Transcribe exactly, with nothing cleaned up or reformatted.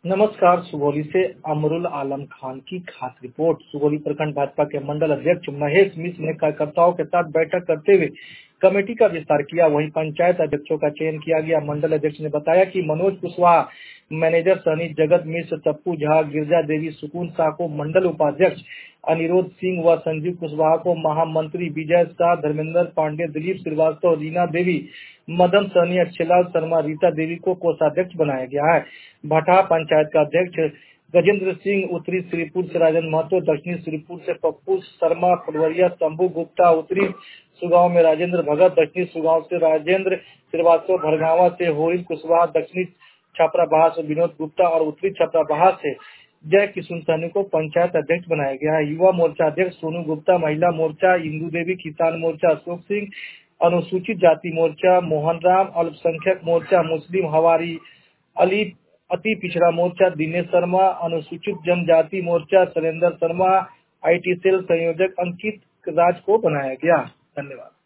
नमस्कार। सुगौली से अमरुल आलम खान की खास रिपोर्ट। सुगौली प्रखंड भाजपा के मंडल अध्यक्ष महेश मिश्र ने कार्यकर्ताओं के साथ बैठक करते हुए कमेटी का विस्तार किया। वहीं पंचायत अध्यक्षों का चयन किया गया। मंडल अध्यक्ष ने बताया कि मनोज कुशवाहा, मैनेजर सनी, जगत मिश्र, टप्पू झा, गिरजा देवी, सुकून शाह को मंडल उपाध्यक्ष, अनिरोध सिंह व संजीव कुशवाहा को महामंत्री, विजय शाह, धर्मेंद्र पांडे, दिलीप श्रीवास्तव, रीना देवी, मदन सहनी, अक्षयलाल शर्मा, रीता देवी को कोषाध्यक्ष बनाया गया है। भटा पंचायत का अध्यक्ष गजेंद्र सिंह, उत्तरी श्रीपुर से राजेंद्र महतो, दक्षिणी श्रीपुर से पप्पू शर्मा, फुलवरिया शंभू गुप्ता, उत्तरी सुगांव में राजेंद्र भगत, दक्षिणी सुगांव से राजेंद्र श्रीवास्तव, भरगावा से होरिल कुशवाहा, दक्षिणी छपराबाहा से विनोद गुप्ता और उत्तरी छपराबाहा से जय किशुन सहनी को पंचायत अध्यक्ष बनाया गया है। युवा मोर्चा अध्यक्ष सोनू गुप्ता, महिला मोर्चा इंदू देवी, किसान मोर्चा अशोक सिंह, अनुसूचित जाति मोर्चा मोहन राम, अल्पसंख्यक मोर्चा मुस्लिम हवारी अली, अति पिछड़ा मोर्चा दिनेश शर्मा, अनुसूचित जनजाति मोर्चा सरेंद्र शर्मा, आईटी सेल संयोजक अंकित राज को बनाया गया। धन्यवाद।